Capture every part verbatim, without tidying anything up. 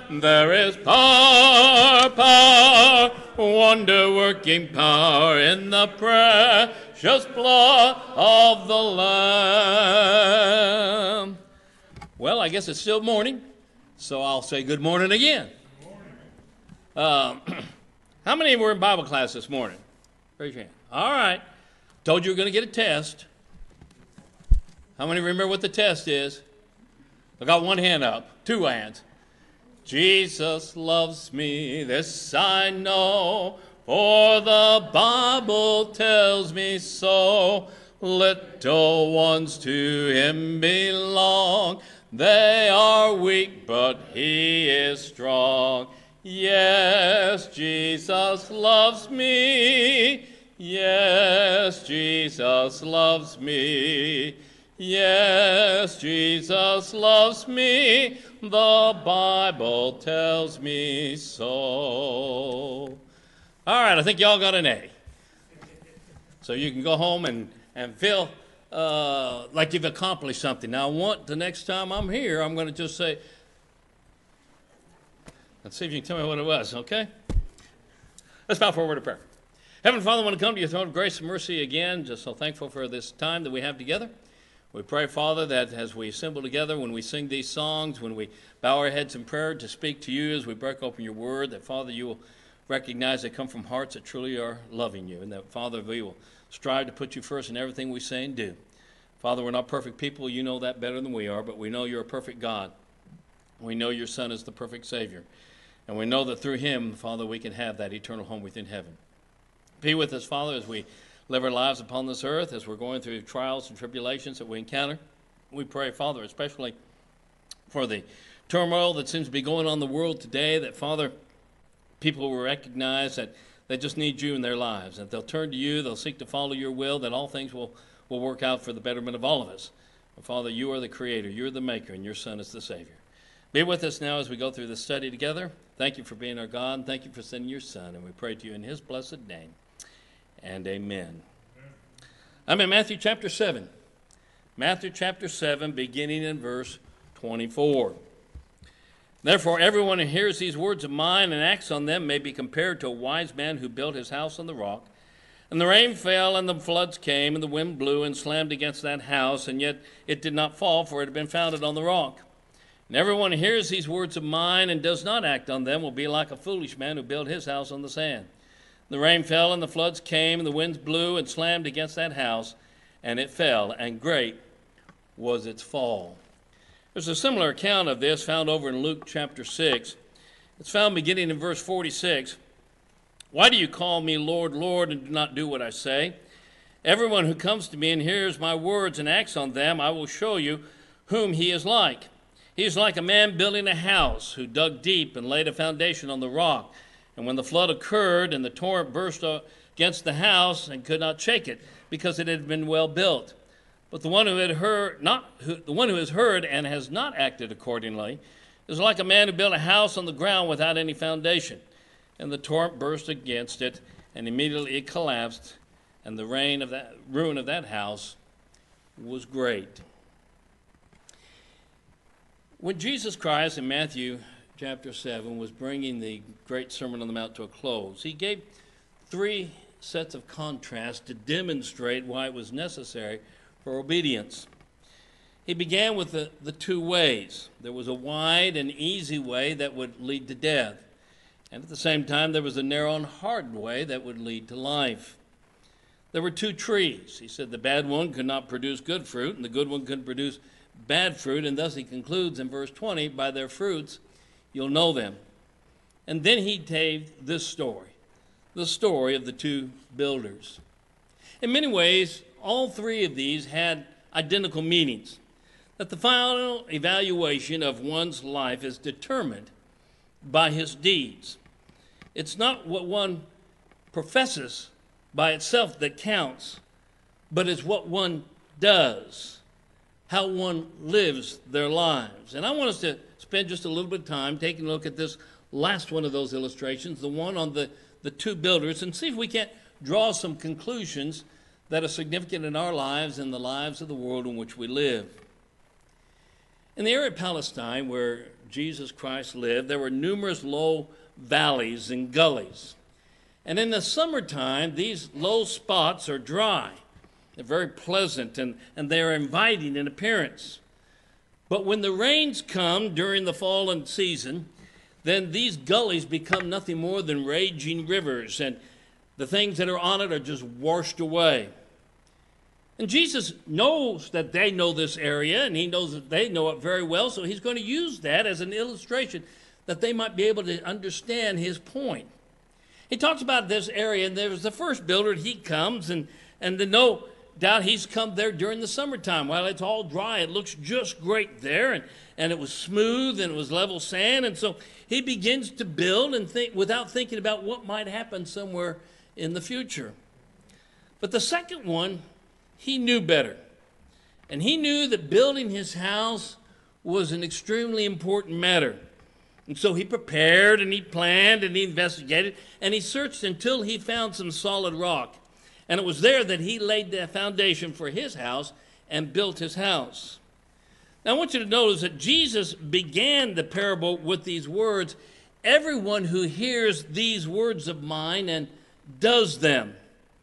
There is power, power, wonder-working power in the precious blood of the Lamb. Well, I guess it's still morning, so I'll say good morning again. Good morning. Uh, how many were in Bible class this morning? Raise your hand. All right. Told you we were going to get a test. How many remember what the test is? I got one hand up, two hands. Jesus loves me, this I know, for the Bible tells me so. Little ones to him belong. They are weak, but he is strong. Yes, Jesus loves me. Yes, Jesus loves me. Yes, Jesus loves me, the Bible tells me so. All right, I think y'all got an A. So you can go home and, and feel uh, like you've accomplished something. Now I want the next time I'm here, I'm going to just say, let's see if you can tell me what it was, okay? Let's bow for a word of prayer. Heavenly Father, I want to come to your throne of grace and mercy again, just so thankful for this time that we have together. We pray, Father, that as we assemble together, when we sing these songs, when we bow our heads in prayer to speak to you as we break open your word, that, Father, you will recognize they come from hearts that truly are loving you, and that, Father, we will strive to put you first in everything we say and do. Father, we're not perfect people. You know that better than we are, but we know you're a perfect God. We know your Son is the perfect Savior, and we know that through him, Father, we can have that eternal home within heaven. Be with us, Father, as we live our lives upon this earth, as we're going through trials and tribulations that we encounter. We pray, Father, especially for the turmoil that seems to be going on in the world today, that, Father, people will recognize that they just need you in their lives, that they'll turn to you, they'll seek to follow your will, that all things will, will work out for the betterment of all of us. But, Father, you are the Creator, you're the Maker, and your Son is the Savior. Be with us now as we go through this study together. Thank you for being our God, and thank you for sending your Son, and we pray to you in his blessed name. And amen. I'm in Matthew chapter seven. Matthew chapter seven, beginning in verse twenty-four. Therefore, everyone who hears these words of mine and acts on them may be compared to a wise man who built his house on the rock. And the rain fell, and the floods came, and the wind blew and slammed against that house, and yet it did not fall, for it had been founded on the rock. And everyone who hears these words of mine and does not act on them will be like a foolish man who built his house on the sand. The rain fell, and the floods came, and the winds blew and slammed against that house, and it fell, and great was its fall. There's a similar account of this found over in Luke chapter six. It's found beginning in verse forty-six. Why do you call me Lord, Lord, and do not do what I say? Everyone who comes to me and hears my words and acts on them, I will show you whom he is like. He is like a man building a house who dug deep and laid a foundation on the rock. And when the flood occurred and the torrent burst against the house and could not shake it, because it had been well built. But the one who had heard not who, the one who has heard and has not acted accordingly is like a man who built a house on the ground without any foundation. And the torrent burst against it, and immediately it collapsed, and the rain of that ruin of that house was great. When Jesus Christ in Matthew chapter seven was bringing the great Sermon on the Mount to a close, he gave three sets of contrasts to demonstrate why it was necessary for obedience. He began with the, the two ways. There was a wide and easy way that would lead to death, and at the same time there was a narrow and hard way that would lead to life. There were two trees. He said the bad one could not produce good fruit, and the good one could produce bad fruit, and thus he concludes in verse twenty, by their fruits you'll know them. And then he gave this story, the story of the two builders. In many ways, all three of these had identical meanings, that the final evaluation of one's life is determined by his deeds. It's not what one professes by itself that counts, but it's what one does, how one lives their lives. And I want us to spend just a little bit of time taking a look at this last one of those illustrations, the one on the, the two builders, and see if we can't draw some conclusions that are significant in our lives and the lives of the world in which we live. In the area of Palestine, where Jesus Christ lived, there were numerous low valleys and gullies. And in the summertime, these low spots are dry. They're very pleasant, and, and they're inviting in appearance. But when the rains come during the fall and season, then these gullies become nothing more than raging rivers, and the things that are on it are just washed away. And Jesus knows that they know this area, and he knows that they know it very well, so he's going to use that as an illustration that they might be able to understand his point. He talks about this area, and there was the first builder. He comes, and, and the no doubt he's come there during the summertime. While it's all dry, it looks just great there, and, and it was smooth, and it was level sand, and so he begins to build and think without thinking about what might happen somewhere in the future. But the second one, he knew better, and he knew that building his house was an extremely important matter. And so he prepared, and he planned, and he investigated, and he searched until he found some solid rock. And it was there that he laid the foundation for his house and built his house. Now I want you to notice that Jesus began the parable with these words, "Everyone who hears these words of mine and does them."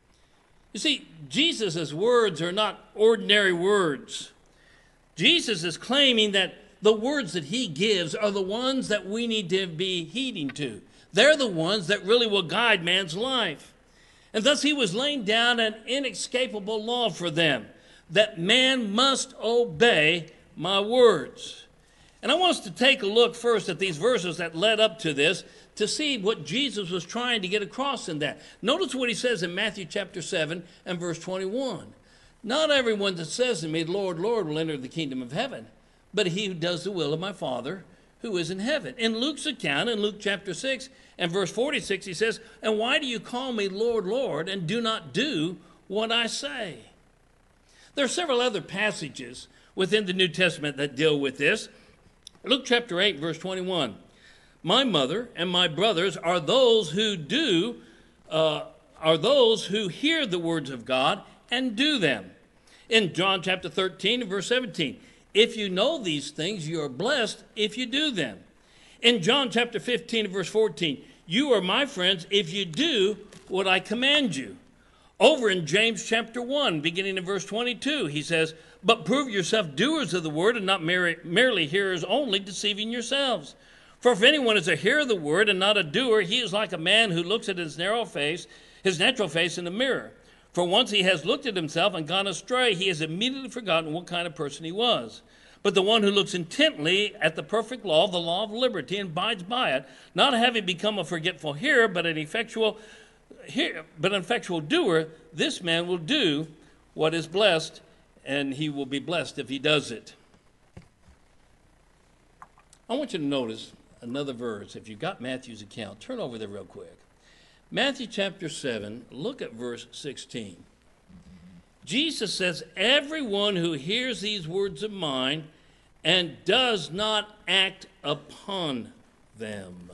You see, Jesus' words are not ordinary words. Jesus is claiming that the words that he gives are the ones that we need to be heeding to. They're the ones that really will guide man's life. And thus he was laying down an inescapable law for them, that man must obey my words. And I want us to take a look first at these verses that led up to this to see what Jesus was trying to get across in that. Notice what he says in Matthew chapter seven and verse twenty-one. "Not everyone that says to me, 'Lord, Lord,' will enter the kingdom of heaven, but he who does the will of my Father who is in heaven." In Luke's account, in Luke chapter six and verse forty-six, he says, "And why do you call me Lord, Lord, and do not do what I say?" There are several other passages within the New Testament that deal with this. Luke chapter eight, verse twenty-one. "My mother and my brothers are those who do, uh, are those who hear the words of God and do them." In John chapter thirteen and verse seventeen, "If you know these things, you are blessed if you do them." In John chapter fifteen and verse fourteen, "You are my friends if you do what I command you." Over in James chapter one, beginning in verse twenty-two, he says, "But prove yourself doers of the word and not mere- merely hearers only, deceiving yourselves. For if anyone is a hearer of the word and not a doer, he is like a man who looks at his narrow face, his natural face in the mirror. For once he has looked at himself and gone astray, he has immediately forgotten what kind of person he was. But the one who looks intently at the perfect law, the law of liberty, and abides by it, not having become a forgetful hearer, but an effectual hear, but an effectual doer, this man will do what is blessed, and he will be blessed if he does it." I want you to notice another verse. If you've got Matthew's account, turn over there real quick. Matthew chapter seven, look at verse sixteen. Jesus says, "Everyone who hears these words of mine and does not act upon them."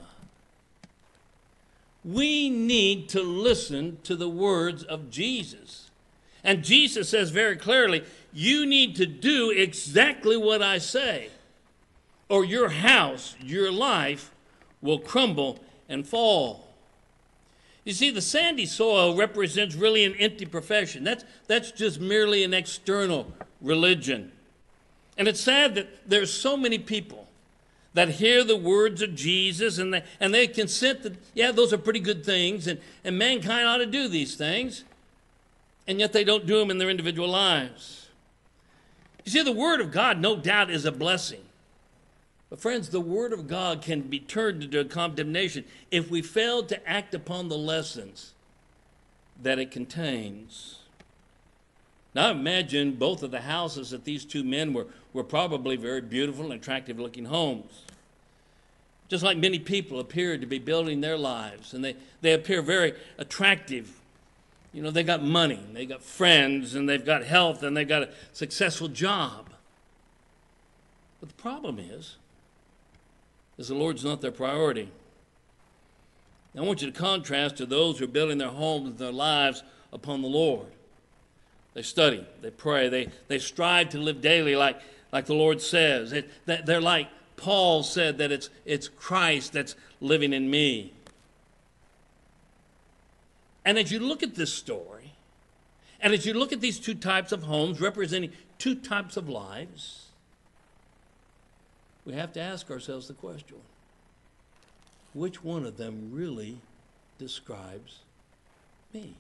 We need to listen to the words of Jesus. And Jesus says very clearly, you need to do exactly what I say, or your house, your life, will crumble and fall. You see, the sandy soil represents really an empty profession. That's, that's just merely an external religion. And it's sad that there's so many people that hear the words of Jesus and they, and they consent that, yeah, those are pretty good things, and, and mankind ought to do these things, and yet they don't do them in their individual lives. You see, the Word of God, no doubt, is a blessing. But friends, the Word of God can be turned into a condemnation if we fail to act upon the lessons that it contains. Now imagine both of the houses that these two men were, were probably very beautiful and attractive looking homes. Just like many people appear to be building their lives, and they, they appear very attractive. You know, they got money, they got friends, and they've got health, and they've got a successful job. But the problem is, is the Lord's not their priority. I want you to contrast to those who are building their homes and their lives upon the Lord. They study, they pray, they, they strive to live daily like, like the Lord says. It, they're like Paul said that it's, it's Christ that's living in me. And as you look at this story, and as you look at these two types of homes representing two types of lives, we have to ask ourselves the question, which one of them really describes me?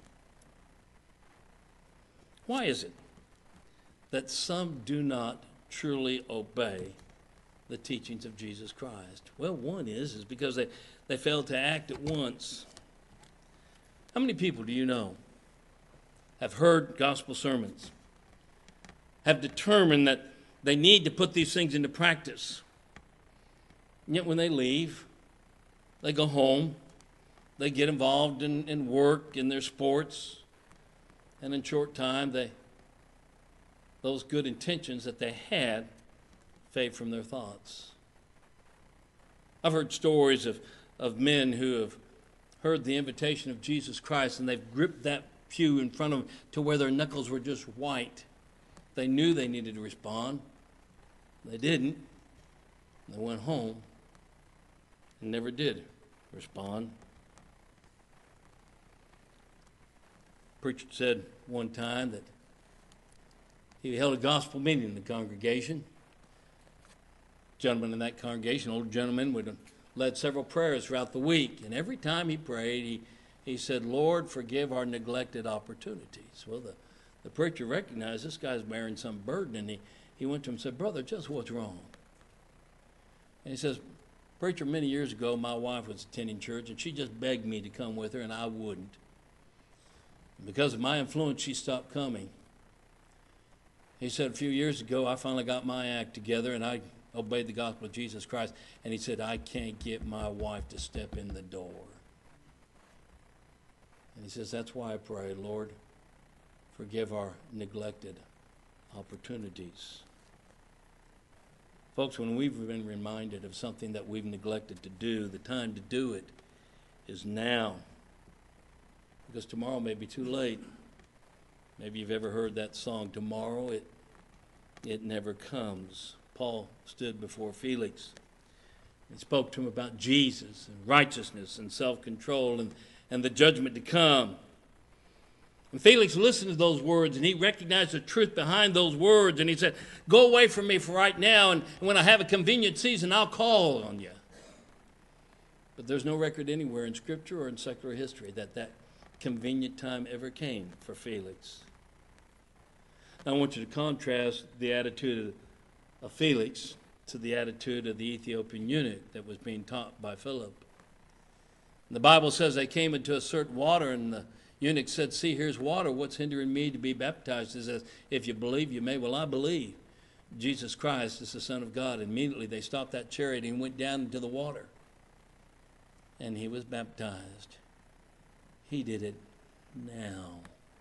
Why is it that some do not truly obey the teachings of Jesus Christ? Well, one is, is because they, they fail to act at once. How many people do you know have heard gospel sermons, have determined that they need to put these things into practice, and yet when they leave, they go home, they get involved in, in work, in their sports, and in short time, they those good intentions that they had fade from their thoughts. I've heard stories of, of men who have heard the invitation of Jesus Christ, and they've gripped that pew in front of them to where their knuckles were just white. They knew they needed to respond. They didn't. They went home and never did respond. Preacher said one time that he held a gospel meeting in the congregation. Gentleman in that congregation, an old gentleman, would have led several prayers throughout the week. And every time he prayed, he, he said, Lord, forgive our neglected opportunities. Well, the, the preacher recognized this guy's bearing some burden, and he, he went to him and said, brother, just what's wrong? And he says, preacher, many years ago, my wife was attending church, and she just begged me to come with her, and I wouldn't. And because of my influence, she stopped coming. He said, a few years ago, I finally got my act together, and I obeyed the gospel of Jesus Christ. And he said, I can't get my wife to step in the door. And he says, that's why I pray, Lord, forgive our neglected opportunities. Folks, when we've been reminded of something that we've neglected to do, the time to do it is now. Because tomorrow may be too late. Maybe you've ever heard that song, tomorrow it, it never comes. Paul stood before Felix and spoke to him about Jesus and righteousness and self-control and, and the judgment to come. And Felix listened to those words, and he recognized the truth behind those words, and he said, go away from me for right now, and when I have a convenient season, I'll call on you. But there's no record anywhere in Scripture or in secular history that that convenient time ever came for Felix. Now, I want you to contrast the attitude of Felix to the attitude of the Ethiopian eunuch that was being taught by Philip. And the Bible says they came into a certain water, and the eunuch said, see, here's water. What's hindering me to be baptized? He says, if you believe, you may. Well, I believe Jesus Christ is the Son of God. Immediately they stopped that chariot and went down into the water. And he was baptized. He did it now.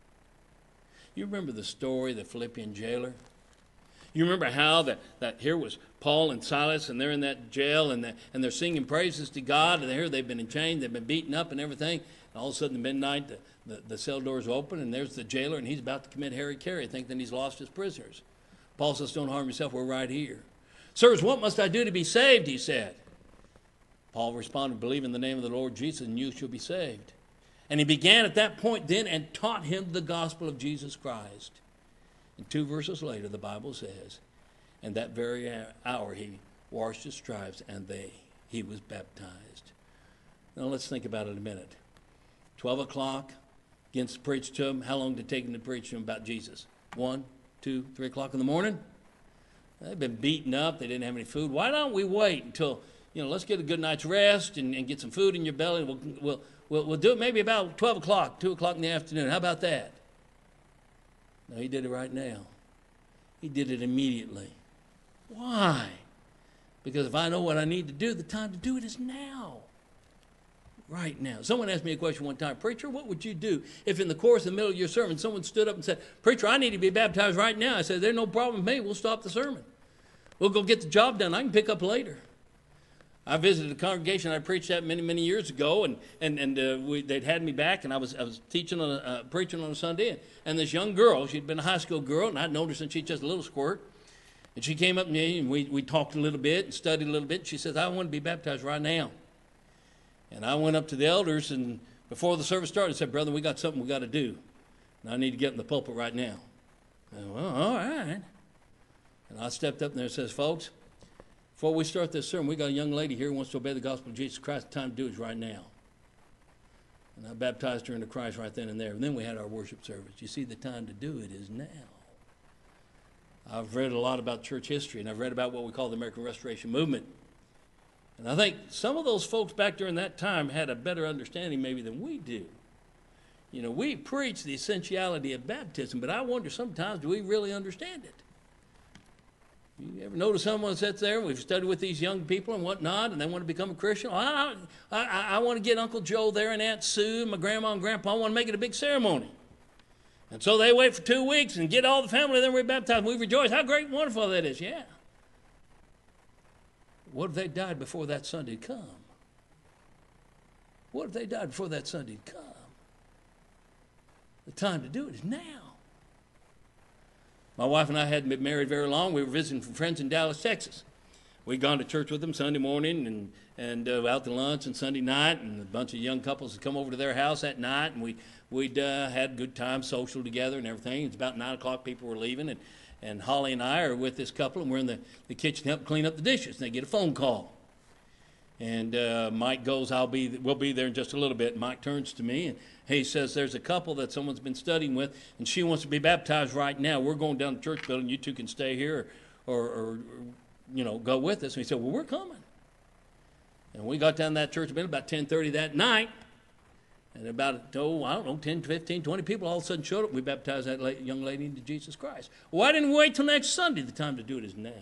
You remember the story of the Philippian jailer? You remember how that, that here was Paul and Silas, and they're in that jail, and, the, and they're singing praises to God, and here they've been chained, they've been beaten up and everything, and all of a sudden at midnight the, the, the cell doors open, and there's the jailer, and he's about to commit hara-kiri, thinking he's lost his prisoners. Paul says, don't harm yourself, we're right here. Sirs, what must I do to be saved, he said. Paul responded, believe in the name of the Lord Jesus, and you shall be saved. And he began at that point then and taught him the gospel of Jesus Christ. And two verses later, the Bible says, and that very hour he washed his stripes, and they he was baptized. Now let's think about it a minute. Twelve o'clock, begins to preach to him. How long did it take him to preach to him about Jesus? One, two, three o'clock in the morning? They've been beaten up. They didn't have any food. Why don't we wait until, you know, let's get a good night's rest and, and get some food in your belly. We'll, we'll, we'll, we'll do it maybe about twelve o'clock, two o'clock in the afternoon. How about that? No, he did it right now. He did it immediately. Why? Because if I know what I need to do, the time to do it is now. Right now. Someone asked me a question one time, preacher, what would you do if in the course, in the middle of your sermon, someone stood up and said, preacher, I need to be baptized right now? I said, there's no problem with me. We'll stop the sermon. We'll go get the job done. I can pick up later. I visited a congregation I preached at many, many years ago, and and and uh, we, they'd had me back, and I was I was teaching on a, uh, preaching on a Sunday, and, and this young girl, she'd been a high school girl, and I'd known her since she was just a little squirt, And she came up to me, and we, we talked a little bit and studied a little bit. She says, I want to be baptized right now. And I went up to the elders, and before the service started, I said, brother, we got something we got to do. And I need to get in the pulpit right now. I said, well, all right. And I stepped up there and says, folks, before we start this sermon, we got a young lady here who wants to obey the gospel of Jesus Christ. The time to do it is right now. And I baptized her into Christ right then and there. And then we had our worship service. You see, the time to do it is now. I've read a lot about church history, and I've read about what we call the American Restoration Movement. And I think some of those folks back during that time had a better understanding maybe than we do. You know, we preach the essentiality of baptism, but I wonder sometimes, do we really understand it? You ever notice someone sits there, we've studied with these young people and whatnot, and they want to become a Christian? Oh, I, I, I want to get Uncle Joe there and Aunt Sue and my grandma and grandpa. I want to make it a big ceremony. And so they wait for two weeks and get all the family, then we baptize. We rejoice. How great and wonderful that is. Yeah. What if they died before that Sunday had come? What if they died before that Sunday had come? The time to do it is now. My wife and I hadn't been married very long. We were visiting from friends in Dallas, Texas. We'd gone to church with them Sunday morning and, and uh, out to lunch and Sunday night, and a bunch of young couples would come over to their house that night, and we, we'd uh, had a good time, social together and everything. It's about nine o'clock, people were leaving, and, and Holly and I are with this couple, and we're in the, the kitchen helping clean up the dishes, and they get a phone call. And uh, Mike goes, I'll be, we'll be there in just a little bit. Mike turns to me, and he says, there's a couple that someone's been studying with, and she wants to be baptized right now. We're going down to the church building. You two can stay here or, or, or you know, go with us. And he said, well, we're coming. And we got down to that church building about ten thirty that night, and about, oh, I don't know, ten, fifteen, twenty people all of a sudden showed up. We baptized that young lady into Jesus Christ. Why didn't we wait till next Sunday? The time to do it is now.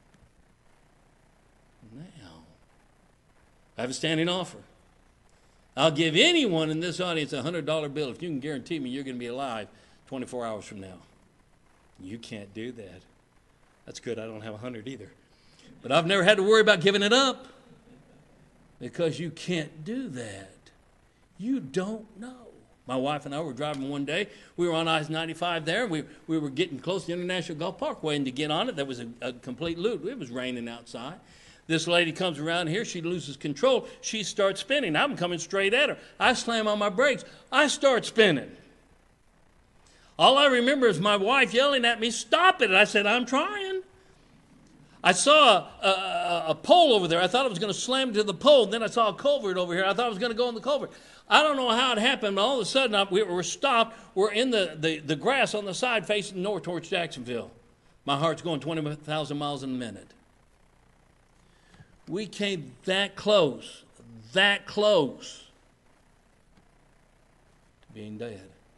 Now. I have a standing offer. I'll give anyone in this audience a one hundred dollar bill if you can guarantee me you're going to be alive twenty-four hours from now. You can't do that. That's good. I don't have one hundred either. But I've never had to worry about giving it up because you can't do that. You don't know. My wife and I were driving one day. We were on I ninety-five there. We, we were getting close to the International Gulf Parkway, and to get on it, there was a, a complete loot. It was raining outside. This lady comes around here. She loses control. She starts spinning. I'm coming straight at her. I slam on my brakes. I start spinning. All I remember is my wife yelling at me, stop it. And I said, I'm trying. I saw a, a, a pole over there. I thought I was going to slam into the pole. Then I saw a culvert over here. I thought I was going to go in the culvert. I don't know how it happened, but all of a sudden I, we were stopped. We're in the, the, the grass on the side facing north towards Jacksonville. My heart's going twenty thousand miles in a minute. We came that close, that close to being dead.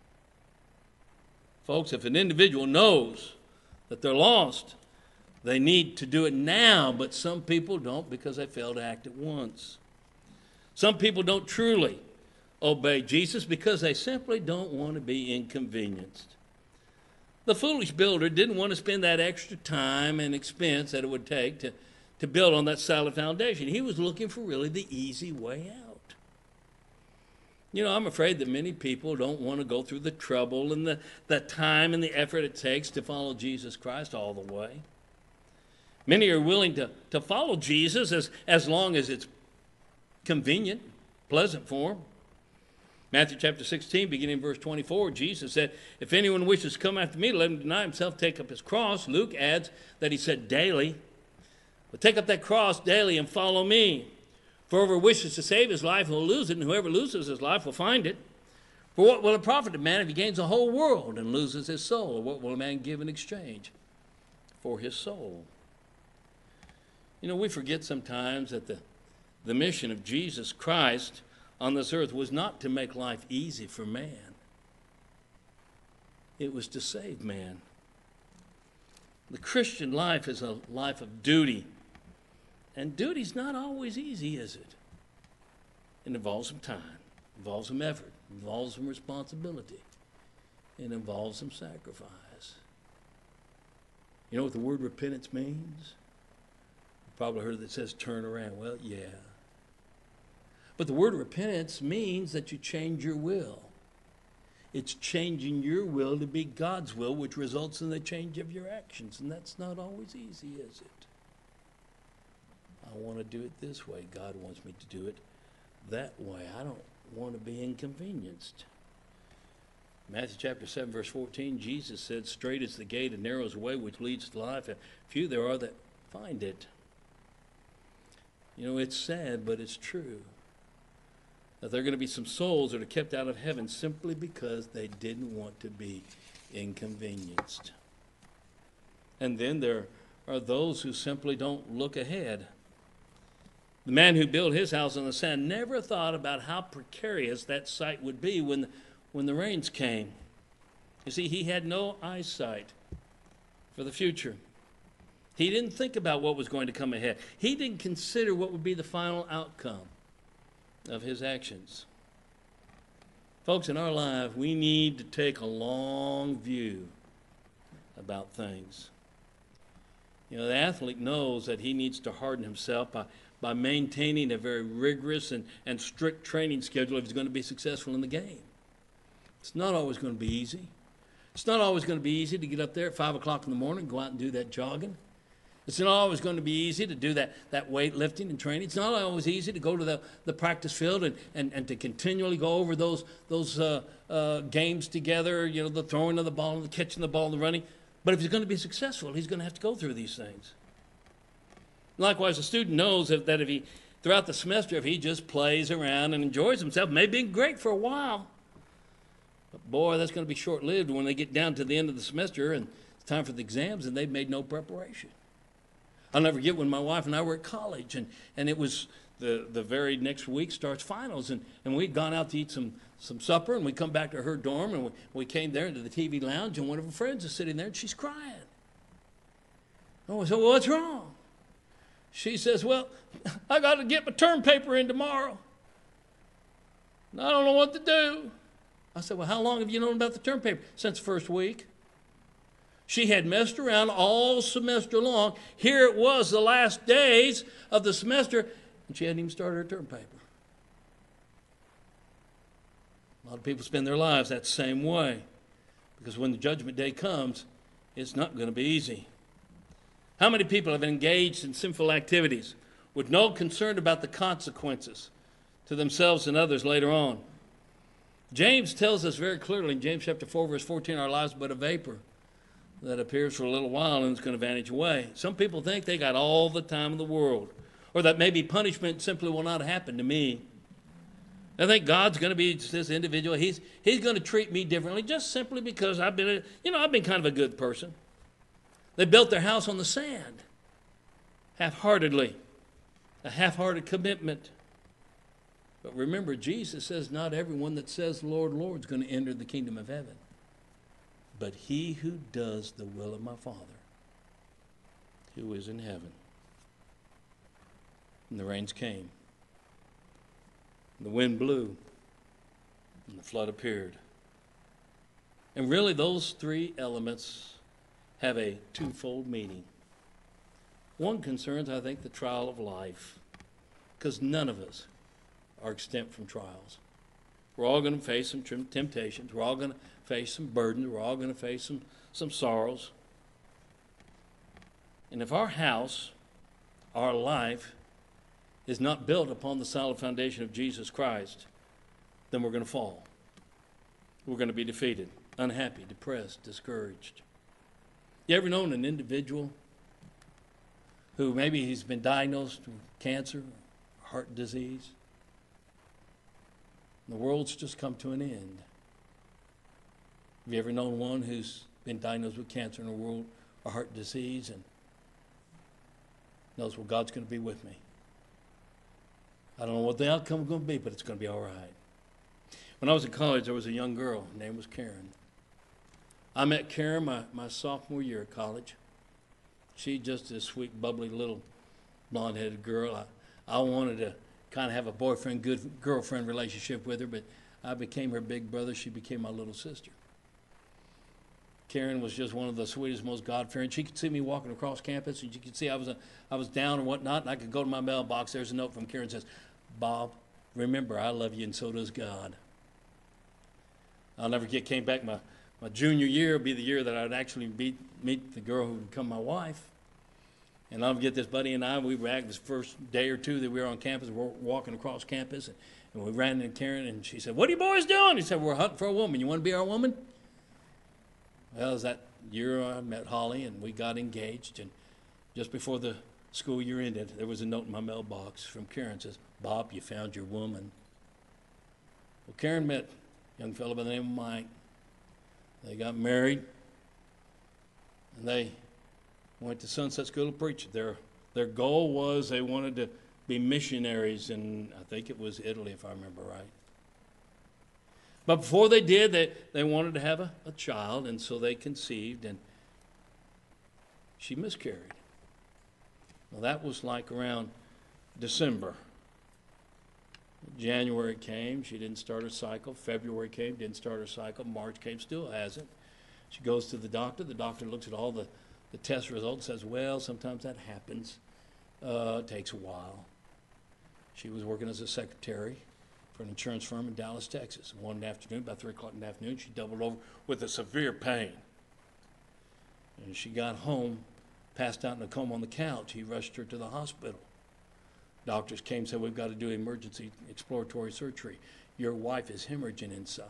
Folks, if an individual knows that they're lost, they need to do it now, but some people don't because they fail to act at once. Some people don't truly obey Jesus because they simply don't want to be inconvenienced. The foolish builder didn't want to spend that extra time and expense that it would take to to build on that solid foundation. He was looking for really the easy way out. You know, I'm afraid that many people don't want to go through the trouble and the, the time and the effort it takes to follow Jesus Christ all the way. Many are willing to, to follow Jesus as, as long as it's convenient, pleasant for them. Matthew chapter sixteen, beginning in verse twenty-four, Jesus said, if anyone wishes to come after me, let him deny himself, take up his cross. Luke adds that he said daily. But take up that cross daily and follow me. For whoever wishes to save his life will lose it, and whoever loses his life will find it. For what will it profit a man if he gains the whole world and loses his soul? Or what will a man give in exchange for his soul? You know, we forget sometimes that the, the mission of Jesus Christ on this earth was not to make life easy for man. It was to save man. The Christian life is a life of duty. And duty's not always easy, is it? It involves some time, involves some effort, involves some responsibility, it involves some sacrifice. You know what the word repentance means? You've probably heard that says turn around. Well, yeah. But the word repentance means that you change your will. It's changing your will to be God's will, which results in the change of your actions. And that's not always easy, is it? I want to do it this way. God wants me to do it that way. I don't want to be inconvenienced. Matthew chapter seven, verse fourteen, Jesus said, "Straight is the gate and narrow is the way which leads to life, and few there are that find it." You know, it's sad, but it's true, that there are going to be some souls that are kept out of heaven simply because they didn't want to be inconvenienced. And then there are those who simply don't look ahead. The man who built his house on the sand never thought about how precarious that site would be when, when the rains came. You see, he had no eyesight for the future. He didn't think about what was going to come ahead. He didn't consider what would be the final outcome of his actions. Folks, in our life, we need to take a long view about things. You know, the athlete knows that he needs to harden himself by, by maintaining a very rigorous and, and strict training schedule if he's going to be successful in the game. It's not always going to be easy. It's not always going to be easy to get up there at five o'clock in the morning and go out and do that jogging. It's not always going to be easy to do that, that weightlifting and training. It's not always easy to go to the, the practice field and, and, and to continually go over those, those uh, uh, games together, you know, the throwing of the ball, the catching the ball, the running. But if he's going to be successful, he's going to have to go through these things. Likewise, a student knows that, that if he, throughout the semester, if he just plays around and enjoys himself, it may be great for a while. But boy, that's going to be short-lived when they get down to the end of the semester and it's time for the exams and they've made no preparation. I'll never forget when my wife and I were at college, and, and it was the, the very next week starts finals, and, and we'd gone out to eat some, some supper, and we come back to her dorm, and we, we came there into the T V lounge, and one of her friends is sitting there, and she's crying. Oh, I said, "Well, what's wrong?" She says, "Well, I got to get my term paper in tomorrow, and I don't know what to do." I said, "Well, how long have you known about the term paper?" "Since the first week." She had messed around all semester long. Here it was, the last days of the semester, and she hadn't even started her term paper. A lot of people spend their lives that same way, because when the judgment day comes, it's not going to be easy. How many people have engaged in sinful activities with no concern about the consequences to themselves and others later on? James tells us very clearly in James chapter four, verse fourteen, our lives are but a vapor that appears for a little while and is going to vanish away. Some people think they got all the time in the world, or that maybe punishment simply will not happen to me. I think God's going to be this individual. He's, he's going to treat me differently just simply because I've been, a, you know, I've been kind of a good person. They built their house on the sand, half-heartedly, a half-hearted commitment. But remember, Jesus says not everyone that says, "Lord, Lord," is going to enter the kingdom of heaven, but he who does the will of my Father who is in heaven. And the rains came, and the wind blew, and the flood appeared. And really those three elements have a twofold meaning. One concerns, I think, the trial of life, because none of us are exempt from trials. We're all going to face some temptations. We're all going to face some burdens. We're all going to face some, some sorrows. And if our house, our life, is not built upon the solid foundation of Jesus Christ, then we're going to fall. We're going to be defeated, unhappy, depressed, discouraged. You ever known an individual who maybe he's been diagnosed with cancer, heart disease? The world's just come to an end. Have you ever known one who's been diagnosed with cancer in the world, or heart disease, and knows, well, God's going to be with me. I don't know what the outcome is going to be, but it's going to be all right. When I was in college, there was a young girl. Her name was Karen. I met Karen my, my sophomore year at college. She just a sweet, bubbly little blonde-headed girl. I, I wanted to kind of have a boyfriend, good girlfriend relationship with her, but I became her big brother. She became my little sister. Karen was just one of the sweetest, most God-fearing. She could see me walking across campus, and she could see I was a, I was down and whatnot, and I could go to my mailbox. There's a note from Karen that says, "Bob, remember, I love you, and so does God." I'll never get, came back my, my junior year would be the year that I'd actually meet, meet the girl who would become my wife. And I'll get this buddy and I, we were back this first day or two that we were on campus, we we're walking across campus, and, and we ran into Karen, and she said, "What are you boys doing?" He said, "We're hunting for a woman. You want to be our woman?" Well, it was that year I met Holly, and we got engaged, and just before the school year ended, there was a note in my mailbox from Karen that says, "Bob, you found your woman." Well, Karen met a young fellow by the name of Mike. They got married, and they went to Sunset School of Preaching. Their, their goal was they wanted to be missionaries in, I think it was Italy, if I remember right. But before they did, they, they wanted to have a, a child, and so they conceived, and she miscarried. Well, that was like around December. January came, she didn't start her cycle. February came, didn't start her cycle. March came, still hasn't. She goes to the doctor. The doctor looks at all the, the test results, says, well, sometimes that happens. Uh, it takes a while. She was working as a secretary for an insurance firm in Dallas, Texas. One afternoon, about three o'clock in the afternoon, she doubled over with a severe pain. And she got home, passed out in a coma on the couch. He rushed her to the hospital. Doctors came and said, we've got to do emergency exploratory surgery. Your wife is hemorrhaging inside.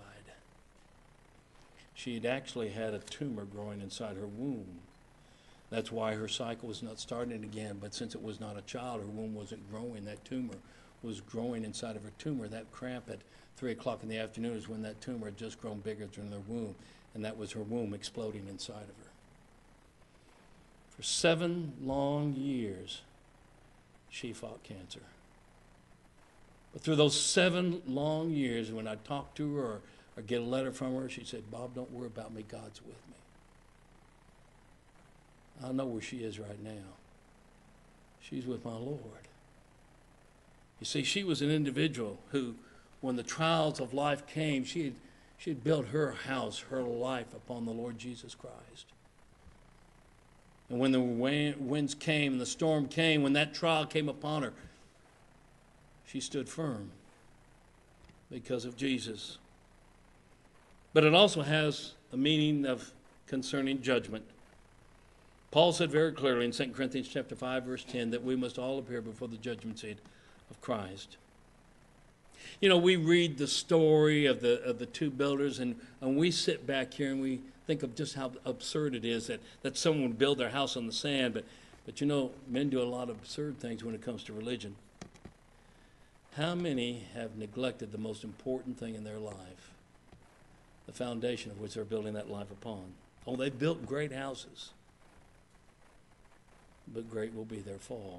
She had actually had a tumor growing inside her womb. That's why her cycle was not starting again, but since it was not a child, her womb wasn't growing. That tumor was growing inside of her tumor. That cramp at three o'clock in the afternoon is when that tumor had just grown bigger than her womb, and that was her womb exploding inside of her. For seven long years, she fought cancer. But through those seven long years, when I talked to her or, or get a letter from her, she said, Bob, don't worry about me. God's with me. I know where she is right now. She's with my Lord. You see, she was an individual who, when the trials of life came, she had, she had built her house, her life upon the Lord Jesus Christ. And when the winds came and the storm came, when that trial came upon her, she stood firm because of Jesus. But it also has a meaning of concerning judgment. Paul said very clearly in Second Corinthians chapter five, verse ten, that we must all appear before the judgment seat of Christ. You know, we read the story of the of the two builders, and, and we sit back here and we think of just how absurd it is that, that someone would build their house on the sand. But, but you know, men do a lot of absurd things when it comes to religion. How many have neglected the most important thing in their life? The foundation of which they're building that life upon. Oh, they've built great houses, but great will be their fall.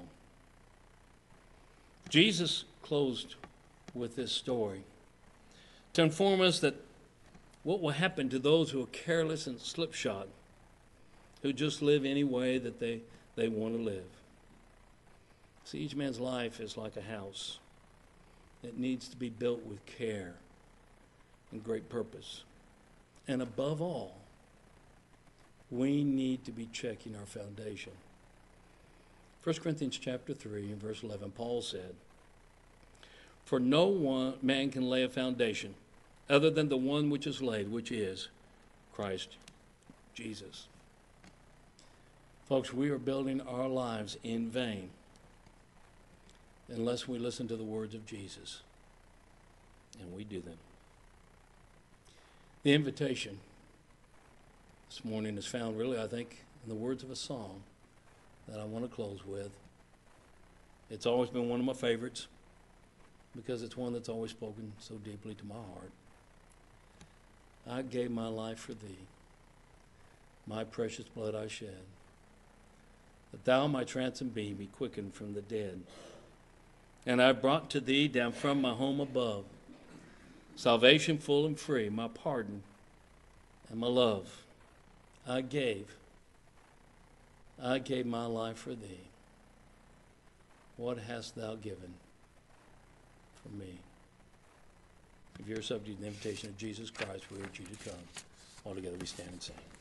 Jesus closed with this story to inform us that what will happen to those who are careless and slipshod, who just live any way that they, they want to live. See, each man's life is like a house. It needs to be built with care and great purpose. And above all, we need to be checking our foundation. First Corinthians chapter three and verse eleven, Paul said, for no one man can lay a foundation other than the one which is laid, which is Christ Jesus. Folks, we are building our lives in vain unless we listen to the words of Jesus, and we do them. The invitation this morning is found really, I think, in the words of a song that I want to close with. It's always been one of my favorites because it's one that's always spoken so deeply to my heart. I gave my life for thee, my precious blood I shed, that thou might ransom be, be quickened from the dead. And I brought to thee down from my home above salvation full and free, my pardon and my love. I gave, I gave my life for thee. What hast thou given for me? If you're subject to the invitation of Jesus Christ, we urge you to come. All together we stand and sing.